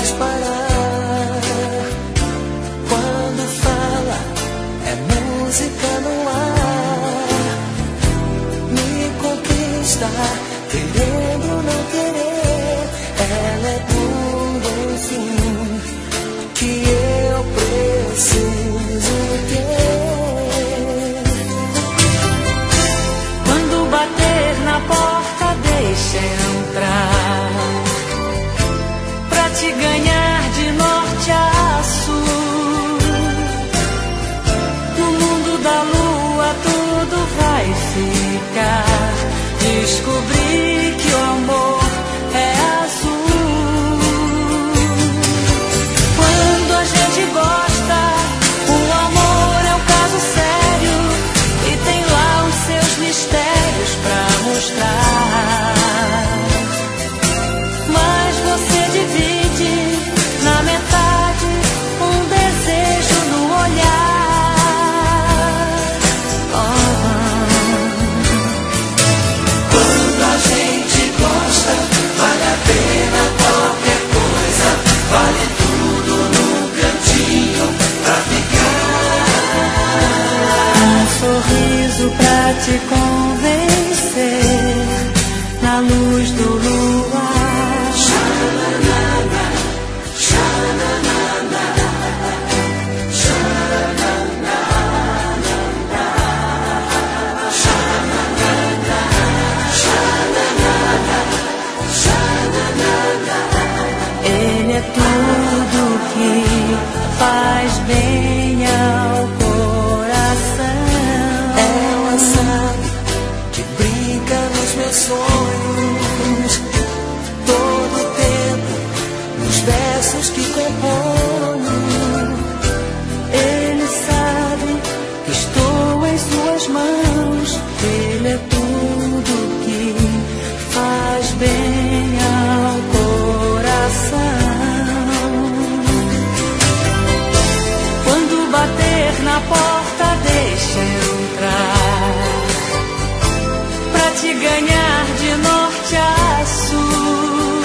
mais parar. Quando fala, é música no ar. Me conquista, querendo ou não querer. Ela é tudo, enfim, que eu preciso ter. Quando bater na porta, deixa entrar, pra te ganhar de norte a sul. No mundo da lua tudo vai ficar. Descobri que o amor é azul. Quando a gente gosta, o amor é um caso sério e tem lá os seus mistérios pra mostrar. Mas você divide na metade um desejo no olhar. Quando a gente gosta, vale a pena qualquer coisa. Vale tudo num cantinho pra ficar. Um sorriso pra te convencer na luz do luar. Ele é tudo que faz bem ao coração. Ela sabe que brinca nos meus sonhos, todo o tempo, nos versos que componho. Ele sabe que estou em suas mãos. Ele é tudo que faz bem ao coração. Quando bater na porta, deixa entrar, pra te ganhar de norte a sul.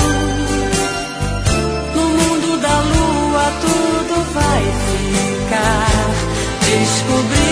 No mundo da lua tudo vai ficar. Descobrir